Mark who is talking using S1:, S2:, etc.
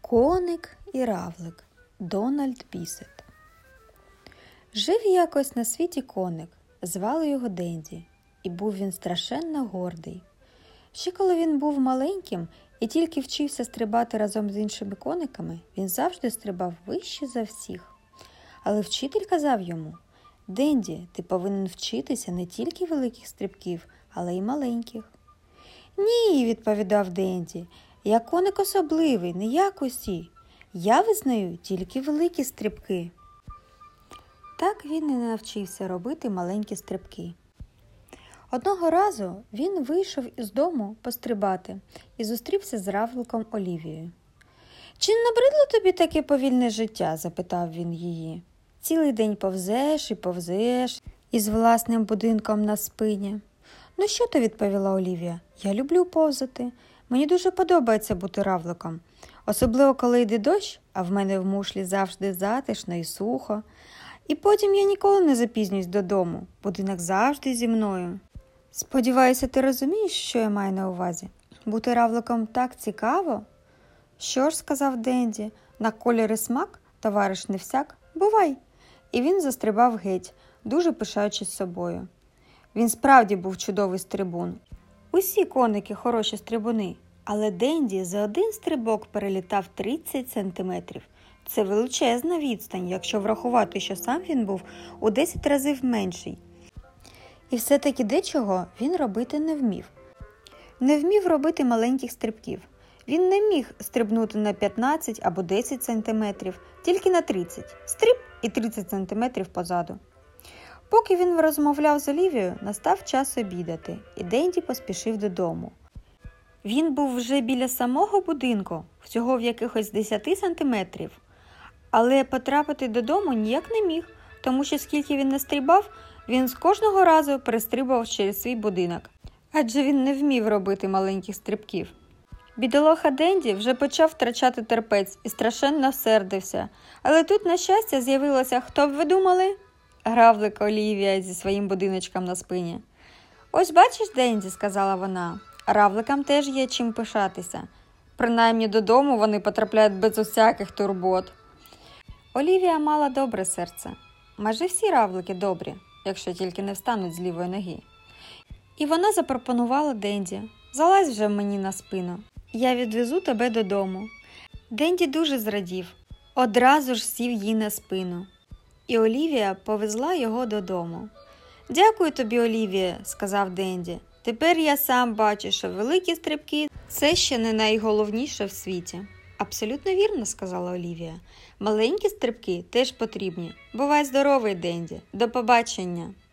S1: Коник і равлик. Дональд Бісет. Жив якось на світі коник, звали його Денді, і був він страшенно гордий. Ще коли він був маленьким і тільки вчився стрибати разом з іншими кониками, він завжди стрибав вище за всіх. Але вчитель казав йому: «Денді, ти повинен вчитися не тільки великих стрибків, але й маленьких». «Ні», – відповідав Денді, – «я коник особливий, не як усі. Я визнаю тільки великі стрибки». Так він і навчився робити маленькі стрибки. Одного разу він вийшов із дому пострибати і зустрівся з равликом Олівією. «Чи не набридло тобі таке повільне життя?» – запитав він її. «Цілий день повзеш і повзеш із власним будинком на спині». «Ну що ти?» – відповіла Олівія. «Я люблю повзати. Мені дуже подобається бути равликом. Особливо, коли йде дощ, а в мене в мушлі завжди затишно і сухо. І потім я ніколи не запізнююсь додому. Будинок завжди зі мною». «Сподіваюся, ти розумієш, що я маю на увазі? Бути равликом так цікаво». «Що ж», – сказав Денді, – «на колір і смак, товариш не всяк, бувай». І він застрибав геть, дуже пишаючись собою. Він справді був чудовий стрибун. Усі коники хороші стрибуни, але Денді за один стрибок перелітав 30 сантиметрів. Це величезна відстань, якщо врахувати, що сам він був у 10 разів менший. І все-таки дечого він робити не вмів. Не вмів робити маленьких стрибків. Він не міг стрибнути на 15 або 10 сантиметрів, тільки на 30. Стриб і 30 сантиметрів позаду. Поки він розмовляв з Олівією, настав час обідати, і Денді поспішив додому. Він був вже біля самого будинку, всього в якихось 10 сантиметрів. Але потрапити додому ніяк не міг, тому що скільки він не стрибав, він з кожного разу перестрибував через свій будинок. Адже він не вмів робити маленьких стрибків. Бідолаха Денді вже почав втрачати терпець і страшенно сердився. Але тут, на щастя, з'явилося, хто б ви думали? Равлик Олівія зі своїм будиночком на спині. «Ось бачиш, Денді», – сказала вона, – «равликам теж є чим пишатися. Принаймні додому вони потрапляють без усяких турбот». Олівія мала добре серце. Майже всі равлики добрі, якщо тільки не встануть з лівої ноги. І вона запропонувала Денді: «Залазь вже мені на спину. Я відвезу тебе додому». Денді дуже зрадів. Одразу ж сів їй на спину. І Олівія повезла його додому. «Дякую тобі, Олівія», – сказав Денді. «Тепер я сам бачу, що великі стрибки – це ще не найголовніше в світі». «Абсолютно вірно», – сказала Олівія. «Маленькі стрибки теж потрібні. Бувай здоровий, Денді. До побачення».